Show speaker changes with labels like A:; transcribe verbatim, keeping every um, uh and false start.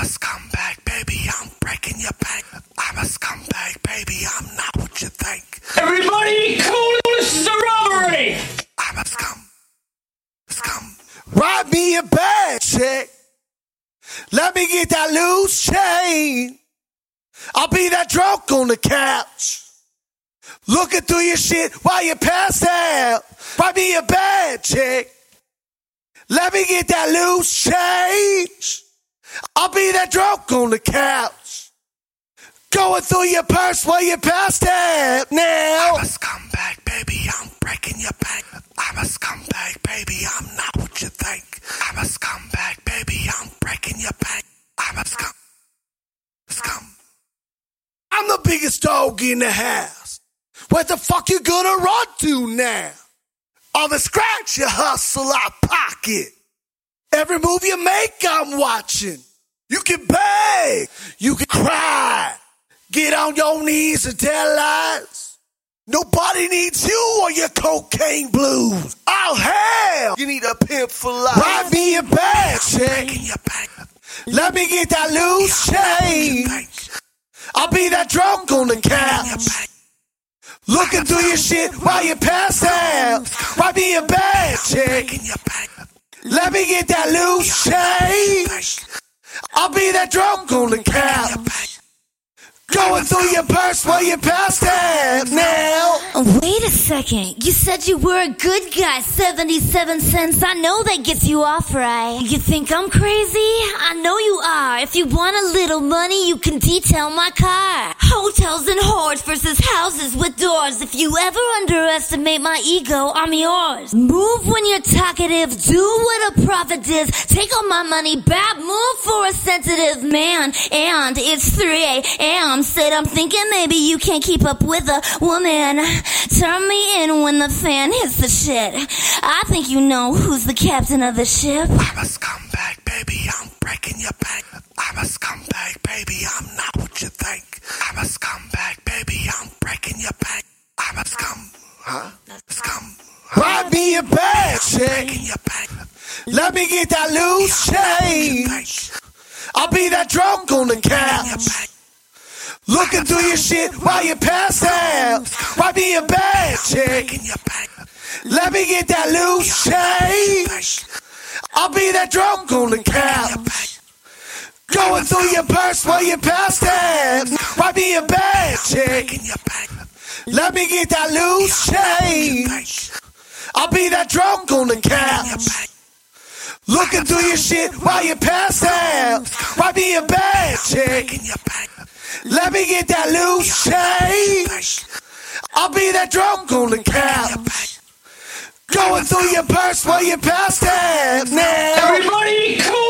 A: a scumbag, baby, I'm breaking your bank. I'm a scumbag, baby, I'm not what you think.
B: Everybody, cool, this is a robbery!
A: I'm a scum. Scum.
C: Write me a bad check. Let me get that loose chain. I'll be that drunk on the couch, looking through your shit while you pass out. Write me a bad check. Let me get that loose change. I'll be that drunk on the couch, going through your purse while you passed out now.
A: I'm a scumbag, baby, I'm breaking your bank. I'm a scumbag, baby, I'm not what you think. I'm a scumbag, baby, I'm breaking your bank. I'm a scum. Scum.
C: I'm the biggest dog in the house. Where the fuck you gonna run to now? All the scratch you hustle, I pocket. Every move you make, I'm watching. You can beg, you can cry, get on your knees and tell lies. Nobody needs you or your cocaine blues. Oh hell, you need a pimp for life. Write me a bad check. Let me get that loose change. I'll be that drunk on the couch, looking through your shit while you pass out. Write me a bad check. Let me get that loose change. I'll be that drunk on the couch, going through your purse while you passed out now.
D: Wait a second. You said you were a good guy. seventy-seven cents. I know that gets you off right. You think I'm crazy? I know you are. If you want a little money, you can detail my car. Hotels and whores versus houses with doors. If you ever underestimate my ego, I'm yours. Move when you're talkative. Do what a prophet does. Take all my money back. Move for a sensitive man. And it's three a.m. Said I'm thinking maybe you can't keep up with a woman. Turn me in when the fan hits the shit. I think you know who's the captain of the ship.
A: I'm a scumbag, baby, I'm breaking your bank. I'm a scumbag, baby, I'm not what you think. I'm a scumbag, baby, I'm breaking your bank. I'm a scum. Huh? Scum.
C: Write me a bad check. Let me get that loose change. I'll be that drunk on the couch, looking through your shit while you pass out. Write me a bad check. Let me get that loose change. I'll be that drunk on the couch, going through your purse while you pass out. Write me a bad check. Let me get that loose change. I'll be that drunk on the couch, looking through your shit while you pass out. Write me a bad check. Let me get that loose change. I'll be that drunk on the couch, going through your purse while you passed out now.
B: Everybody, cool!